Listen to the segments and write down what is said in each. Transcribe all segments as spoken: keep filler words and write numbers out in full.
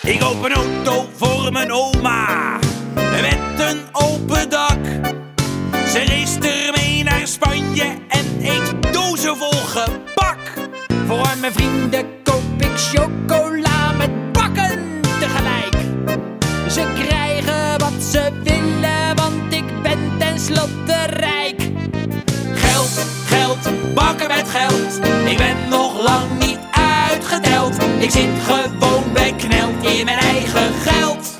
Ik koop een auto voor mijn oma, met een open dak. Ze reist ermee naar Spanje en eet dozen vol gebak. Voor mijn vrienden koop ik chocola met bakken tegelijk. Ze krijgen wat ze willen, want ik ben tenslotte rijk. Geld, geld, bakken met geld. Ik ben nog lang niet uitgeteld. Ik zit gewoon bekneld in mijn eigen geld.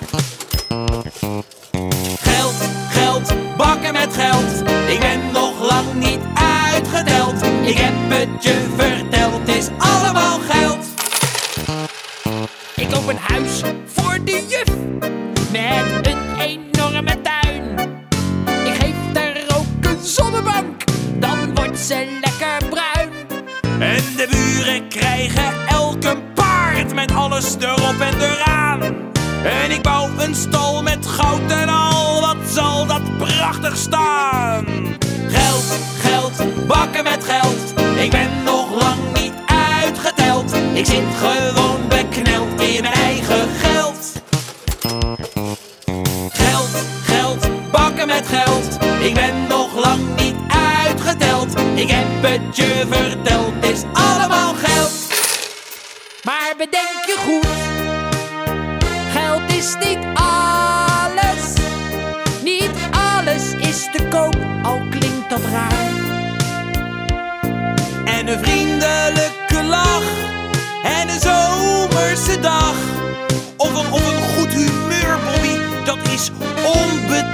Geld, geld, bakken met geld. Ik ben nog lang niet uitgeteld. Ik heb het je verteld, het is allemaal geld. Ik koop een huis voor de juf, met een enorme tuin. Ik geef haar ook een zonnebank, dan wordt ze lekker bruin. En de buren krijgen elk een paard, met alles erop en eraan. En ik bouw een stal met goud en al, wat zal dat prachtig staan. Geld, geld, bakken met geld. Ik ben nog lang niet uitgeteld. Ik zit gewoon bekneld in mijn eigen geld. Geld, geld, bakken met geld. Ik ben nog lang niet uitgeteld. Ik heb het je verteld, het is allemaal geld. Maar bedenk je goed, geld is niet alles. Niet alles is te koop, al klinkt dat raar. En een vriendelijke lach, en een zomerse dag. Of een, of een goed humeur, Bobby, dat is onbetaalbaar.